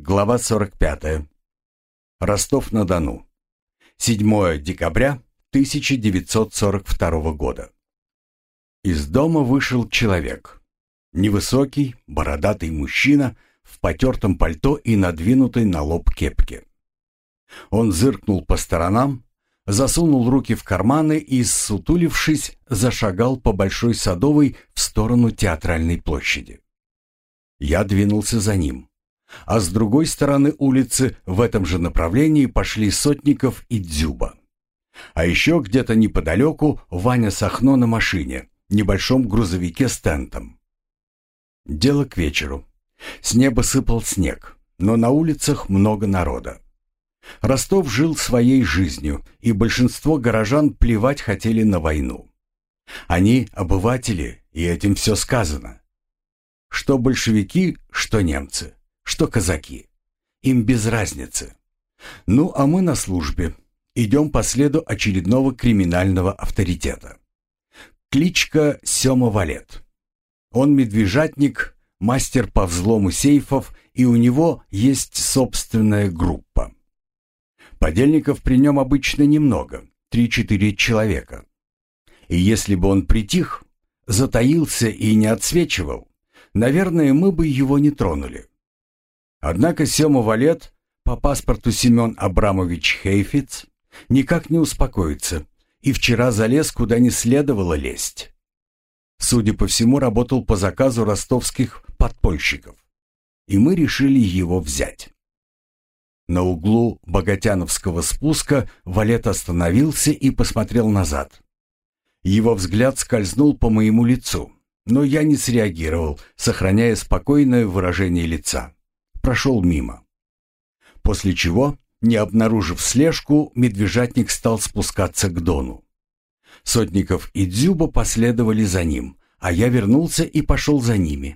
Глава 45. Ростов-на-Дону. 7 декабря 1942 года. Из дома вышел человек. Невысокий, бородатый мужчина в потертом пальто и надвинутой на лоб кепке. Он зыркнул по сторонам, засунул руки в карманы и, ссутулившись, зашагал по Большой Садовой в сторону Театральной площади. Я двинулся за ним. А с другой стороны улицы в этом же направлении пошли Сотников и Дзюба. А еще где-то неподалеку Ваня Сахно на машине, небольшом грузовике с тентом. Дело к вечеру. С неба сыпал снег, но на улицах много народа. Ростов жил своей жизнью, и большинство горожан плевать хотели на войну. Они обыватели, и этим все сказано. Что большевики, что немцы. Что казаки. Им без разницы. Ну, а мы на службе. Идем по следу очередного криминального авторитета. Кличка Сёма Валет. Он медвежатник, мастер по взлому сейфов, и у него есть собственная группа. Подельников при нем обычно немного, 3-4 человека. И если бы он притих, затаился и не отсвечивал, наверное, мы бы его не тронули. Однако Сёма Валет, по паспорту Семен Абрамович Хейфиц, никак не успокоится и вчера залез куда не следовало лезть. Судя по всему, работал по заказу ростовских подпольщиков, и мы решили его взять. На углу Богатяновского спуска Валет остановился и посмотрел назад. Его взгляд скользнул по моему лицу, но я не среагировал, сохраняя спокойное выражение лица. Прошел мимо. После чего, не обнаружив слежку, медвежатник стал спускаться к Дону. Сотников и Дзюба последовали за ним, а я вернулся и пошел за ними.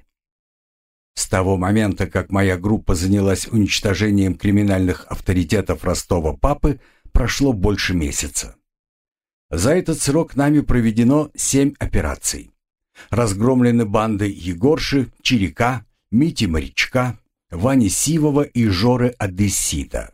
С того момента, как моя группа занялась уничтожением криминальных авторитетов Ростова-Папы, прошло больше месяца. За этот срок нами проведено 7 операций. Разгромлены банды Егорши, Чирика, Мити Морячка, Вани Сивова и Жоры Одессита.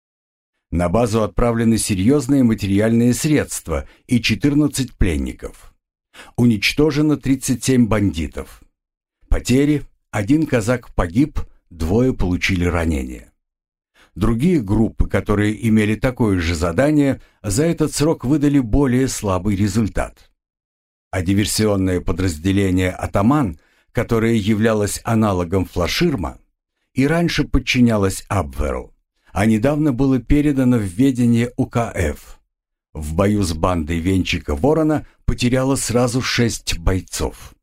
На базу отправлены серьезные материальные средства и 14 пленников. Уничтожено 37 бандитов. Потери: 1 казак погиб, 2 получили ранения. Другие группы, которые имели такое же задание, за этот срок выдали более слабый результат. А диверсионное подразделение «Атаман», которое являлось аналогом «Флаширма», и раньше подчинялось Абверу, а недавно было передано в ведение УКФ. В бою с бандой Венчика-Ворона потеряло сразу 6 бойцов.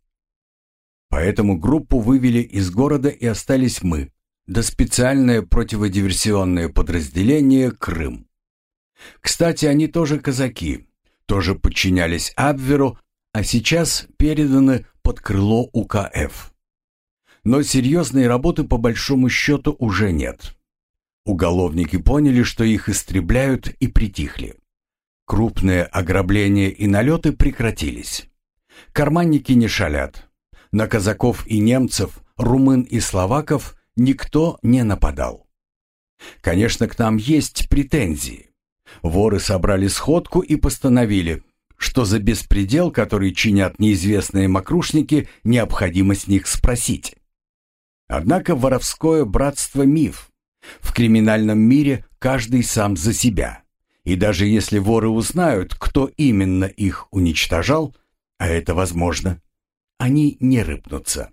Поэтому группу вывели из города и остались мы, да специальное противодиверсионное подразделение «Крым». Кстати, они тоже казаки, тоже подчинялись Абверу, а сейчас переданы под крыло УКФ. Но серьезной работы по большому счету уже нет. Уголовники поняли, что их истребляют, и притихли. Крупные ограбления и налеты прекратились. Карманники не шалят. На казаков и немцев, румын и словаков никто не нападал. Конечно, к нам есть претензии. Воры собрали сходку и постановили, что за беспредел, который чинят неизвестные мокрушники, необходимо с них спросить. Однако воровское братство — миф. В криминальном мире каждый сам за себя. И даже если воры узнают, кто именно их уничтожал, а это возможно, они не рыпнутся.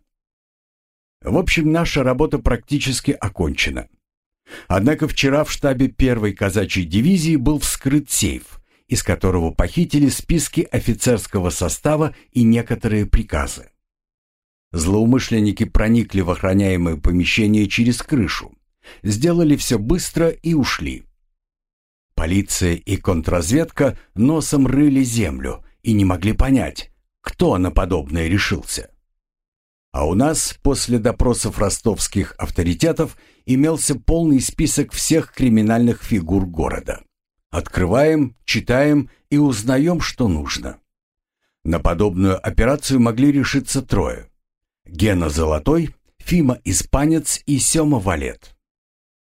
В общем, наша работа практически окончена. Однако вчера в штабе 1-й казачьей дивизии был вскрыт сейф, из которого похитили списки офицерского состава и некоторые приказы. Злоумышленники проникли в охраняемое помещение через крышу, сделали все быстро и ушли. Полиция и контрразведка носом рыли землю и не могли понять, кто на подобное решился. А у нас после допросов ростовских авторитетов имелся полный список всех криминальных фигур города. Открываем, читаем и узнаем, что нужно. На подобную операцию могли решиться 3: Гена Золотой, Фима Испанец и Сёма Валет.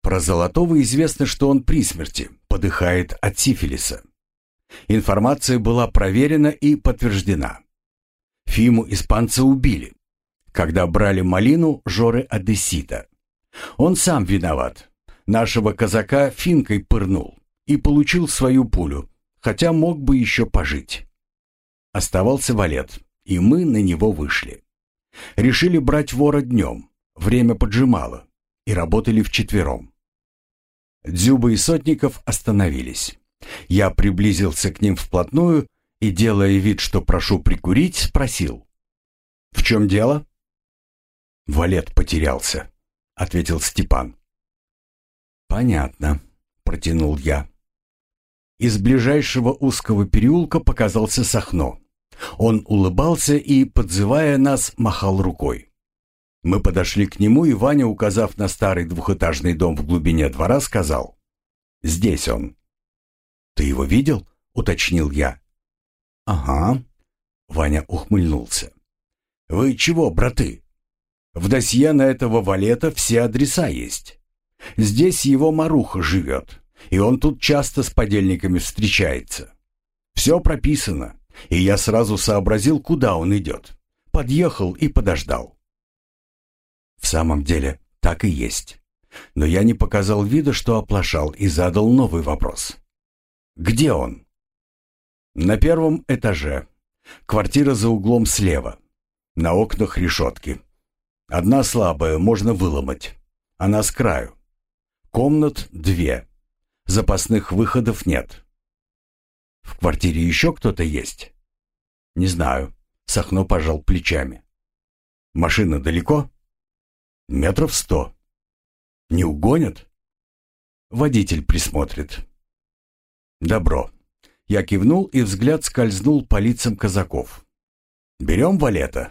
Про Золотого известно, что он при смерти, подыхает от сифилиса. Информация была проверена и подтверждена. Фиму испанца убили, когда брали малину Жоры Одессита. Он сам виноват. Нашего казака финкой пырнул и получил свою пулю, хотя мог бы еще пожить. Оставался валет, и мы на него вышли. Решили брать вора днем, время поджимало, и работали вчетвером. Дзюба и Сотников остановились. Я приблизился к ним вплотную и, делая вид, что прошу прикурить, спросил: «В чем дело?» «Валет потерялся», — ответил Степан. «Понятно», — протянул я. Из ближайшего узкого переулка показался Сахно. Он улыбался и, подзывая нас, махал рукой. Мы подошли к нему, и Ваня, указав на старый двухэтажный дом в глубине двора, сказал: «Здесь он». «Ты его видел?» — уточнил я. «Ага», — Ваня ухмыльнулся. «Вы чего, браты? В досье на этого валета все адреса есть. Здесь его маруха живет, и он тут часто с подельниками встречается. Все прописано, и я сразу сообразил, куда он идет. Подъехал и подождал». В самом деле, так и есть. Но я не показал вида, что оплошал, и задал новый вопрос. «Где он?» «На первом этаже. Квартира за углом слева. На окнах решетки. Одна слабая, можно выломать. Она с краю. Комнат 2. Запасных выходов нет». «В квартире еще кто-то есть?» «Не знаю». Сахно пожал плечами. «Машина далеко?» «Метров 100. Не угонят?» «Водитель присмотрит». «Добро». Я кивнул, и взгляд скользнул по лицам казаков. «Берем валета?»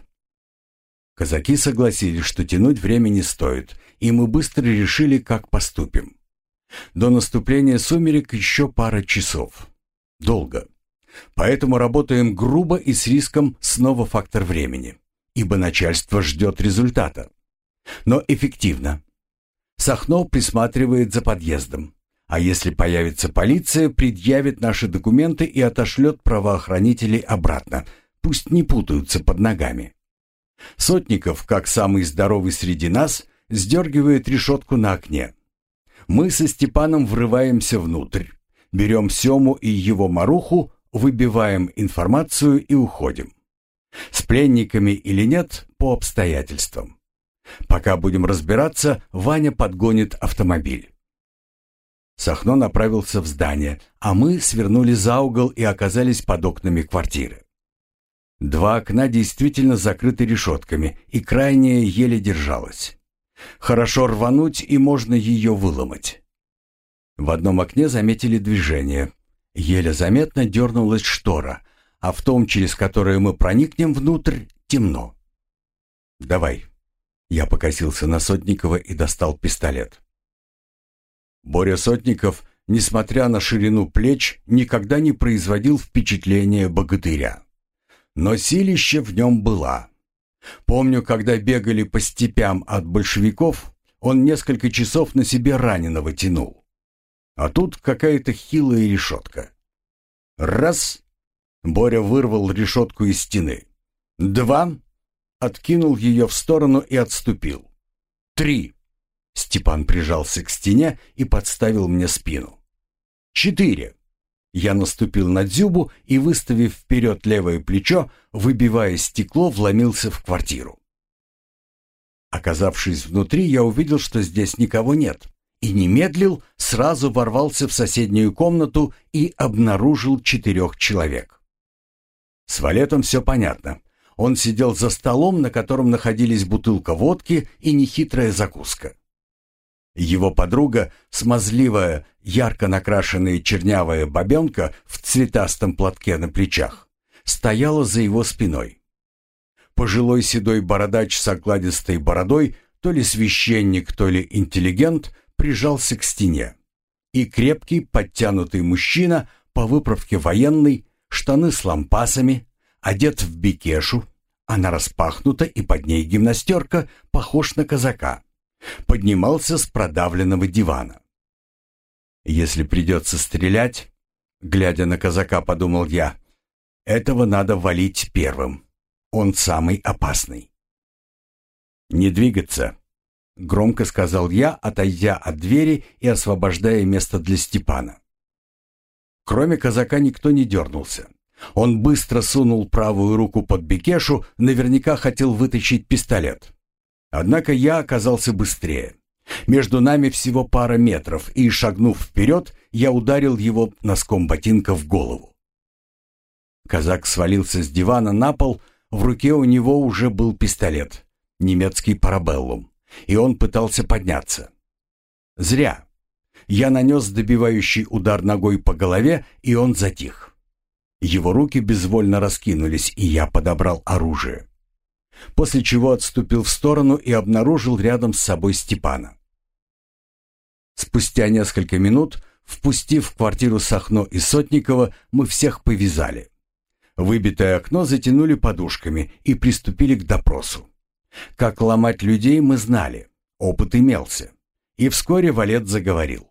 Казаки согласились, что тянуть время не стоит, и мы быстро решили, как поступим. До наступления сумерек еще пара часов. Долго. Поэтому работаем грубо и с риском снова фактор времени, ибо начальство ждет результата. Но эффективно. Сахно присматривает за подъездом, а если появится полиция, предъявит наши документы и отошлет правоохранителей обратно, пусть не путаются под ногами. Сотников, как самый здоровый среди нас, сдергивает решетку на окне. Мы со Степаном врываемся внутрь, берем Сему и его маруху, выбиваем информацию и уходим. С пленниками или нет, по обстоятельствам. Пока будем разбираться, Ваня подгонит автомобиль. Сахно направился в здание, а мы свернули за угол и оказались под окнами квартиры. 2 окна действительно закрыты решетками, и крайняя еле держалась. Хорошо рвануть, и можно ее выломать. В одном окне заметили движение. Еле заметно дернулась штора, а в том, через которое мы проникнем внутрь, темно. «Давай». Я покосился на Сотникова и достал пистолет. Боря Сотников, несмотря на ширину плеч, никогда не производил впечатления богатыря. Но силища в нем была. Помню, когда бегали по степям от большевиков, он несколько часов на себе раненого тянул. А тут какая-то хилая решетка. Раз — Боря вырвал решетку из стены. 2 — откинул ее в сторону и отступил. 3 — Степан прижался к стене и подставил мне спину. 4 — я наступил на Дзюбу и, выставив вперед левое плечо, выбивая стекло, вломился в квартиру. Оказавшись внутри, я увидел, что здесь никого нет, и не медлил, сразу ворвался в соседнюю комнату и обнаружил 4 человек. С валетом все понятно. Он сидел за столом, на котором находились бутылка водки и нехитрая закуска. Его подруга, смазливая, ярко накрашенная чернявая бабенка в цветастом платке на плечах, стояла за его спиной. Пожилой седой бородач с окладистой бородой, то ли священник, то ли интеллигент, прижался к стене. И крепкий, подтянутый мужчина, по выправке военный, штаны с лампасами, одет в бекешу, она распахнута и под ней гимнастерка, похож на казака. поднимался с продавленного дивана. «Если придется стрелять, — глядя на казака, подумал я, — этого надо валить первым. Он самый опасный». «Не двигаться», — громко сказал я, отойдя от двери и освобождая место для Степана. Кроме казака никто не дернулся. Он быстро сунул правую руку под бекешу, наверняка хотел вытащить пистолет. Однако я оказался быстрее. Между нами всего пара метров, и, шагнув вперед, я ударил его носком ботинка в голову. Казак свалился с дивана на пол, в руке у него уже был пистолет, немецкий парабеллум, и он пытался подняться. Зря. Я нанес добивающий удар ногой по голове, и он затих. Его руки безвольно раскинулись, и я подобрал оружие. После чего отступил в сторону и обнаружил рядом с собой Степана. Спустя несколько минут, впустив в квартиру Сахно и Сотникова, мы всех повязали. Выбитое окно затянули подушками и приступили к допросу. Как ломать людей мы знали, опыт имелся. И вскоре Валет заговорил.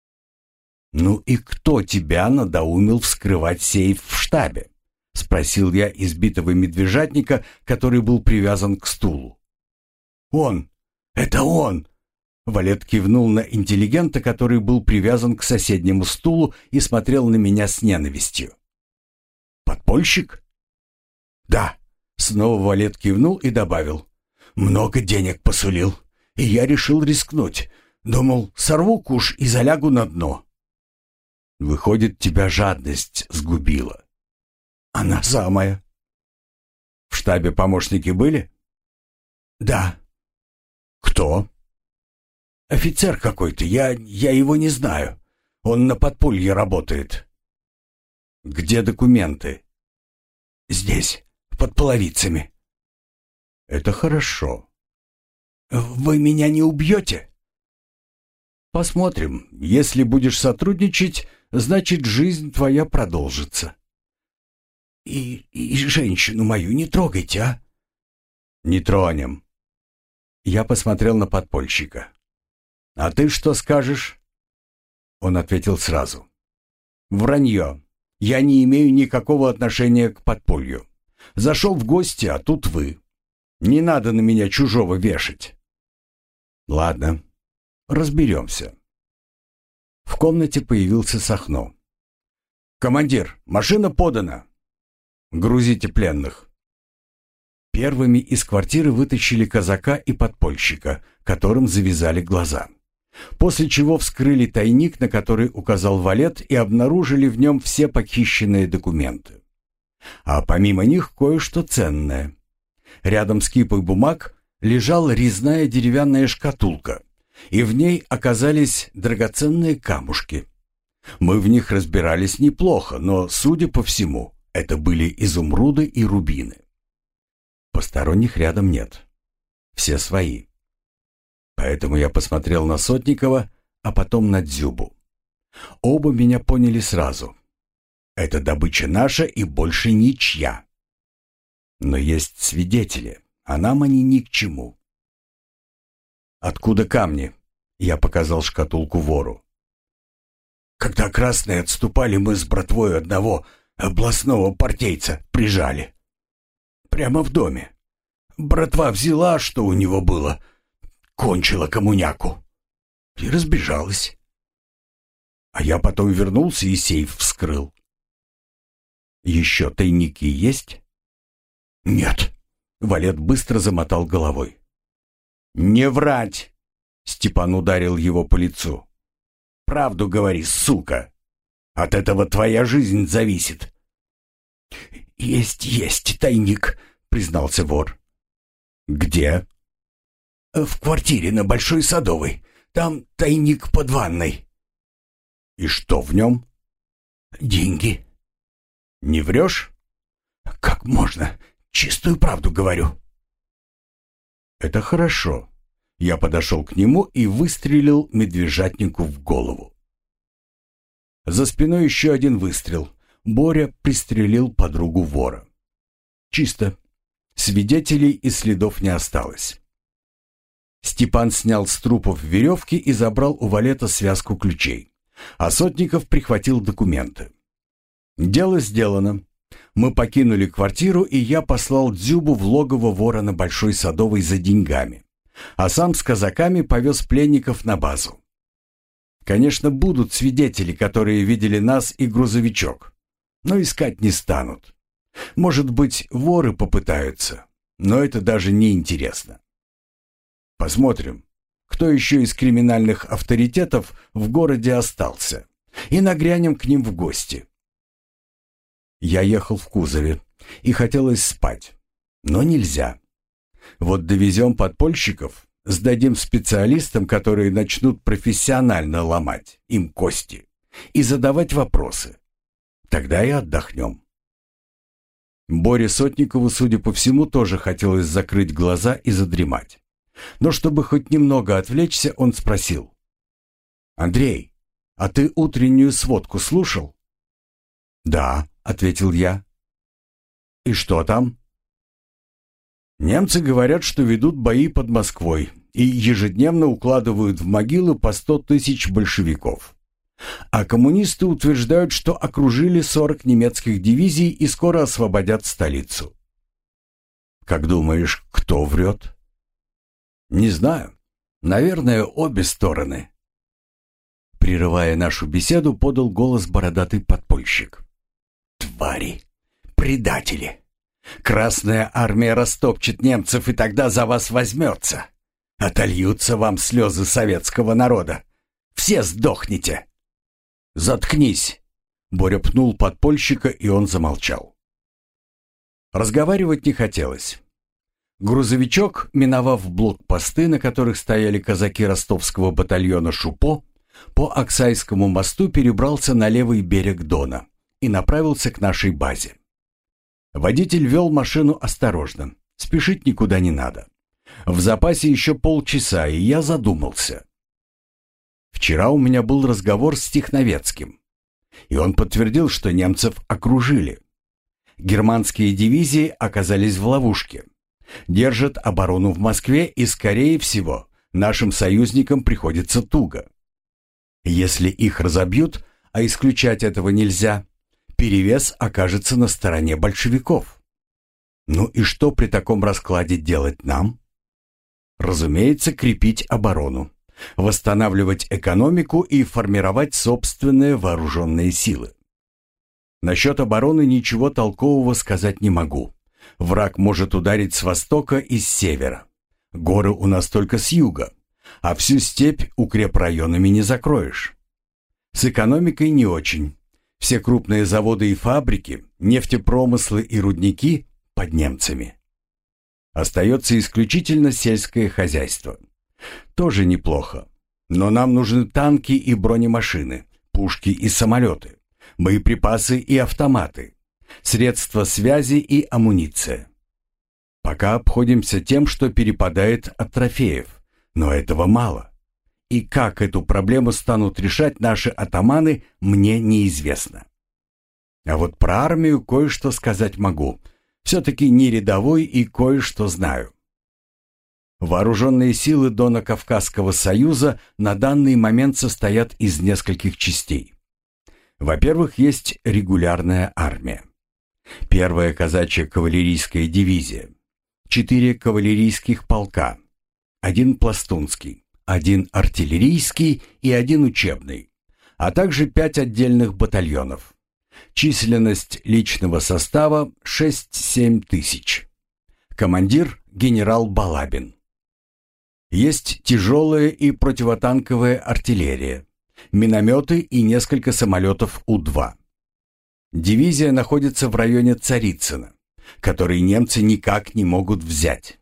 «Ну и кто тебя надоумил вскрывать сейф в штабе?» — спросил я избитого медвежатника, который был привязан к стулу. «Он! Это он!» Валет кивнул на интеллигента, который был привязан к соседнему стулу и смотрел на меня с ненавистью. «Подпольщик?» «Да», — снова Валет кивнул и добавил. «Много денег посулил, и я решил рискнуть. Думал, сорву куш и залягу на дно». «Выходит, тебя жадность сгубила». «Она самая». «В штабе помощники были?» «Да». «Кто?» «Офицер какой-то, я его не знаю. Он на подполье работает». «Где документы?» «Здесь, под половицами». «Это хорошо». «Вы меня не убьете?» «Посмотрим. Если будешь сотрудничать, значит, жизнь твоя продолжится». И женщину мою не трогайте, а?» «Не тронем». Я посмотрел на подпольщика. «А ты что скажешь?» Он ответил сразу. «Вранье. Я не имею никакого отношения к подполью. Зашел в гости, а тут вы. Не надо на меня чужого вешать». «Ладно, разберемся». В комнате появился Сахно. «Командир, машина подана. Грузите пленных». Первыми из квартиры вытащили казака и подпольщика, которым завязали глаза. После чего вскрыли тайник, на который указал Валет, и обнаружили в нем все похищенные документы. А помимо них кое-что ценное. Рядом с кипой бумаг лежала резная деревянная шкатулка, и в ней оказались драгоценные камушки. Мы в них разбирались неплохо, но, судя по всему, это были изумруды и рубины. Посторонних рядом нет. Все свои. Поэтому я посмотрел на Сотникова, а потом на Дзюбу. Оба меня поняли сразу. Эта добыча наша и больше ничья. Но есть свидетели, а нам они ни к чему. «Откуда камни?» — я показал шкатулку вору. «Когда красные отступали, мы с братвой одного областного партийца прижали. Прямо в доме. Братва взяла, что у него было, кончила коммуняку и разбежалась. А я потом вернулся и сейф вскрыл». «Еще тайники есть?» «Нет», — Валет быстро замотал головой. «Не врать!» — Степан ударил его по лицу. «Правду говори, сука! От этого твоя жизнь зависит». «Есть тайник», — признался вор. «Где?» «В квартире на Большой Садовой. Там тайник под ванной». «И что в нем?» «Деньги». «Не врешь?» «Как можно? Чистую правду говорю». «Это хорошо». Я подошел к нему и выстрелил медвежатнику в голову. За спиной еще один выстрел. Боря пристрелил подругу вора. Чисто. Свидетелей и следов не осталось. Степан снял с трупов веревки и забрал у валета связку ключей, а Сотников прихватил документы. Дело сделано. Мы покинули квартиру, и я послал Дзюбу в логово вора на Большой Садовой за деньгами, а сам с казаками повез пленников на базу. Конечно, будут свидетели, которые видели нас и грузовичок, но искать не станут. Может быть, воры попытаются, но это даже не интересно. Посмотрим, кто еще из криминальных авторитетов в городе остался, и нагрянем к ним в гости. Я ехал в кузове, и хотелось спать, но нельзя. Вот довезем подпольщиков, сдадим специалистам, которые начнут профессионально ломать им кости и задавать вопросы. Тогда и отдохнем. Боре Сотникову, судя по всему, тоже хотелось закрыть глаза и задремать. Но чтобы хоть немного отвлечься, он спросил: «Андрей, а ты утреннюю сводку слушал?» «Да», — ответил я. «И что там?» «Немцы говорят, что ведут бои под Москвой и ежедневно укладывают в могилы по 100 тысяч большевиков. А коммунисты утверждают, что окружили 40 немецких дивизий и скоро освободят столицу». «Как думаешь, кто врет?» «Не знаю. Наверное, обе стороны». Прерывая нашу беседу, подал голос бородатый подпольщик. «Твари! Предатели! Красная армия растопчет немцев, и тогда за вас возьмется. Отольются вам слезы советского народа. Все сдохнете!» «Заткнись!» Боря пнул подпольщика, и он замолчал. Разговаривать не хотелось. Грузовичок, миновав блокпосты, на которых стояли казаки ростовского батальона «Шупо», по Аксайскому мосту перебрался на левый берег Дона и направился к нашей базе. Водитель вел машину осторожно, спешить никуда не надо. В запасе еще полчаса, и я задумался. Вчера у меня был разговор с Тихновецким, и он подтвердил, что немцев окружили. Германские дивизии оказались в ловушке. Держат оборону в Москве, и, скорее всего, нашим союзникам приходится туго. Если их разобьют, а исключать этого нельзя, перевес окажется на стороне большевиков. Ну и что при таком раскладе делать нам? Разумеется, крепить оборону, восстанавливать экономику и формировать собственные вооруженные силы. Насчет обороны ничего толкового сказать не могу. Враг может ударить с востока и с севера. Горы у нас только с юга, а всю степь укрепрайонами не закроешь. С экономикой не очень. Все крупные заводы и фабрики, нефтепромыслы и рудники под немцами. Остается исключительно сельское хозяйство. Тоже неплохо. Но нам нужны танки и бронемашины, пушки и самолеты, боеприпасы и автоматы, средства связи и амуниция. Пока обходимся тем, что перепадает от трофеев, но этого мало. И как эту проблему станут решать наши атаманы, мне неизвестно. А вот про армию кое-что сказать могу. Все-таки не рядовой и кое-что знаю. Вооруженные силы Дона-Кавказского союза на данный момент состоят из нескольких частей. Во-первых, есть регулярная армия. 1-я казачья кавалерийская дивизия, 4 кавалерийских полка, 1 пластунский, 1 артиллерийский и 1 учебный, а также 5 отдельных батальонов. Численность личного состава 6-7 тысяч. Командир генерал Балабин. Есть тяжелая и противотанковая артиллерия, минометы и несколько самолетов У-2. Дивизия находится в районе Царицына, который немцы никак не могут взять.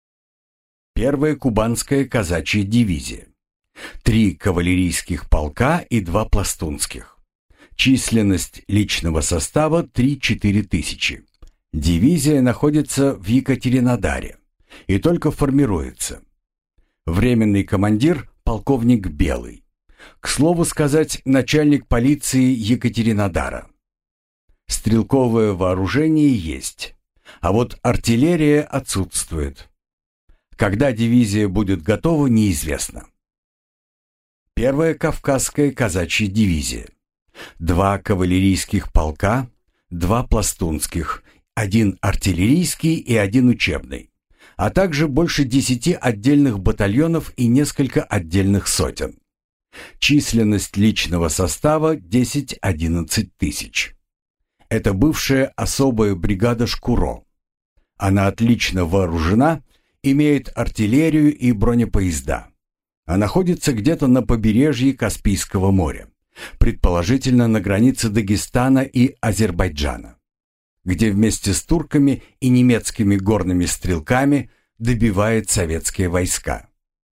1-я кубанская казачья дивизия. 3 кавалерийских полка и 2 пластунских. Численность личного состава 3-4 тысячи. Дивизия находится в Екатеринодаре и только формируется. Временный командир – полковник Белый. К слову сказать, начальник полиции Екатеринодара. Стрелковое вооружение есть, а вот артиллерия отсутствует. Когда дивизия будет готова, неизвестно. Первая Кавказская казачья дивизия. 2 кавалерийских полка, 2 пластунских, 1 артиллерийский и 1 учебный, а также больше 10 отдельных батальонов и несколько отдельных сотен. Численность личного состава 10-11 тысяч. Это бывшая особая бригада «Шкуро». Она отлично вооружена, имеет артиллерию и бронепоезда. А находится где-то на побережье Каспийского моря, предположительно на границе Дагестана и Азербайджана, где вместе с турками и немецкими горными стрелками добивает советские войска.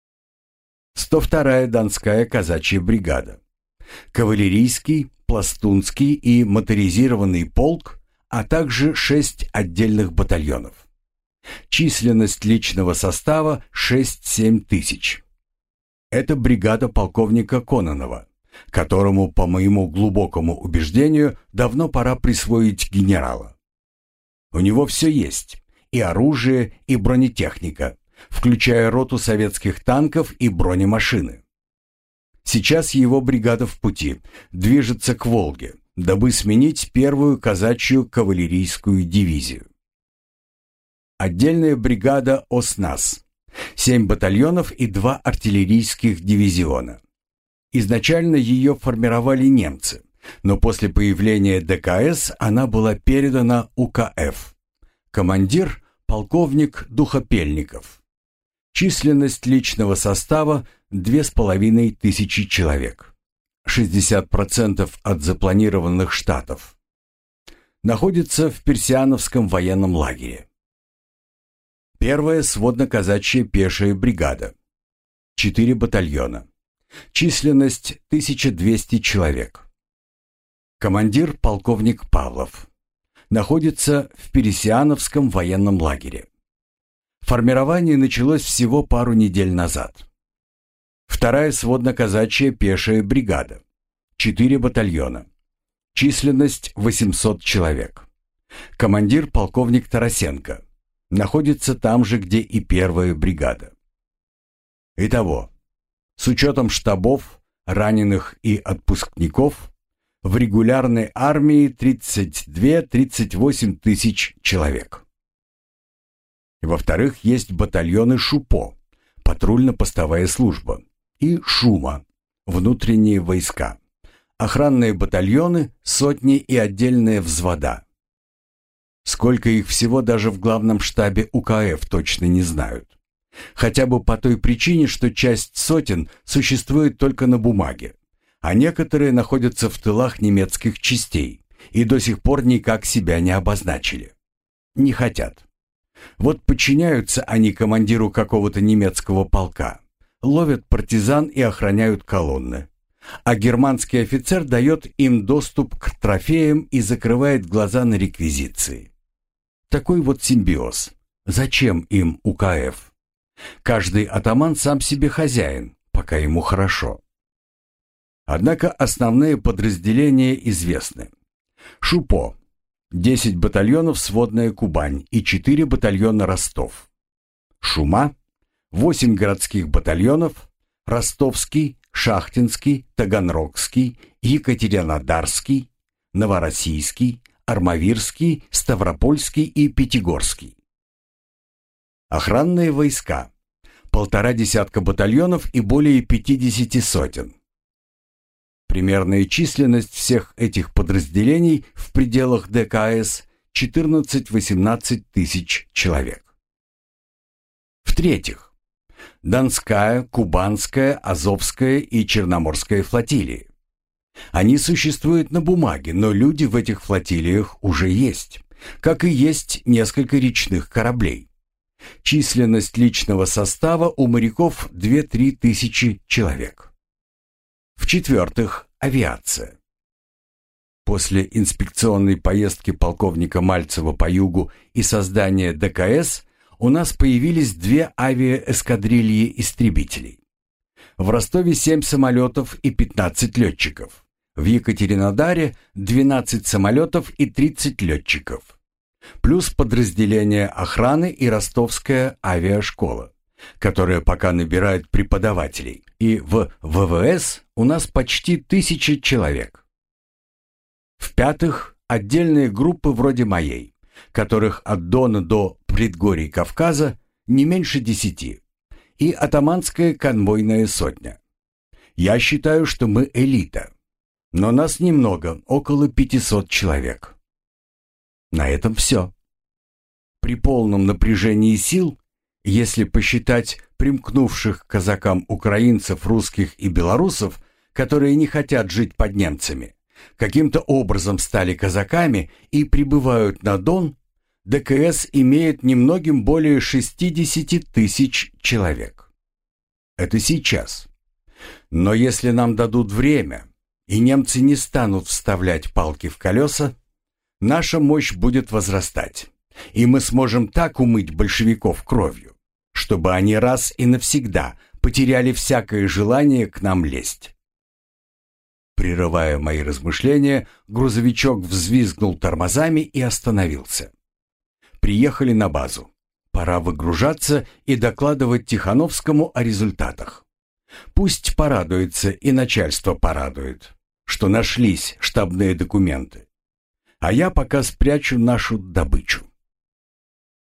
102-я Донская казачья бригада. Кавалерийский, пластунский и моторизированный полк, а также 6 отдельных батальонов. Численность личного состава 6-7 тысяч. Это бригада полковника Кононова, которому, по моему глубокому убеждению, давно пора присвоить генерала. У него все есть: и оружие, и бронетехника, включая роту советских танков и бронемашины. Сейчас его бригада в пути, движется к Волге, дабы сменить первую казачью кавалерийскую дивизию. Отдельная бригада «Оснас». 7 батальонов и 2 артиллерийских дивизиона. Изначально ее формировали немцы, но после появления ДКС она была передана УКФ. Командир – полковник Духопельников. Численность личного состава – 2500 человек. 60% от запланированных штатов. Находится в Персиановском военном лагере. Первая сводно-казачья пешая бригада. 4 батальона. Численность 1200 человек. Командир – полковник Павлов. Находится в Пересиановском военном лагере. Формирование началось всего пару недель назад. Вторая сводно-казачья пешая бригада. 4 батальона. Численность 800 человек. Командир – полковник Тарасенко. Находится там же, где и первая бригада. Итого, с учетом штабов, раненых и отпускников, в регулярной армии 32-38 тысяч человек. Во-вторых, есть батальоны ШУПО, патрульно-постовая служба, и ШУМа, внутренние войска, охранные батальоны, сотни и отдельные взвода. Сколько их всего даже в главном штабе УКФ точно не знают. Хотя бы по той причине, что часть сотен существует только на бумаге, а некоторые находятся в тылах немецких частей и до сих пор никак себя не обозначили. Не хотят. Вот подчиняются они командиру какого-то немецкого полка, ловят партизан и охраняют колонны. А германский офицер дает им доступ к трофеям и закрывает глаза на реквизиции. Такой вот симбиоз. Зачем им УКФ? Каждый атаман сам себе хозяин, пока ему хорошо. Однако основные подразделения известны. ШУПО – 10 батальонов сводная Кубань и 4 батальона Ростов. ШУМА – 8 городских батальонов: Ростовский, Шахтинский, Таганрогский, Екатеринодарский, Новороссийский, Армавирский, Ставропольский и Пятигорский. Охранные войска. 1,5 десятка батальонов и более 50 сотен. Примерная численность всех этих подразделений в пределах ДКС 14-18 тысяч человек. В-третьих, Донская, Кубанская, Азовская и Черноморская флотилии. Они существуют на бумаге, но люди в этих флотилиях уже есть, как и есть несколько речных кораблей. Численность личного состава у моряков 2-3 тысячи человек. В-четвертых, авиация. После инспекционной поездки полковника Мальцева по югу и создания ДКС у нас появились 2 авиаэскадрильи истребителей. В Ростове 7 самолетов и 15 летчиков. В Екатеринодаре 12 самолетов и 30 летчиков. Плюс подразделения охраны и ростовская авиашкола, которая пока набирает преподавателей, и в ВВС у нас почти 1000 человек. В-пятых, отдельные группы вроде моей, которых от Дона до предгорий Кавказа не меньше 10, и атаманская конвойная сотня. Я считаю, что мы элита, но нас немного, около 500 человек. На этом все. При полном напряжении сил, если посчитать примкнувших к казакам украинцев, русских и белорусов, которые не хотят жить под немцами, каким-то образом стали казаками и прибывают на Дон, ДКС имеет немногим более 60 тысяч человек. Это сейчас. Но если нам дадут время, и немцы не станут вставлять палки в колеса, наша мощь будет возрастать, и мы сможем так умыть большевиков кровью, чтобы они раз и навсегда потеряли всякое желание к нам лезть. Прерывая мои размышления, грузовичок взвизгнул тормозами и остановился. Приехали на базу. Пора выгружаться и докладывать Тихановскому о результатах. Пусть порадуется и начальство порадует, что нашлись штабные документы. А я пока спрячу нашу добычу.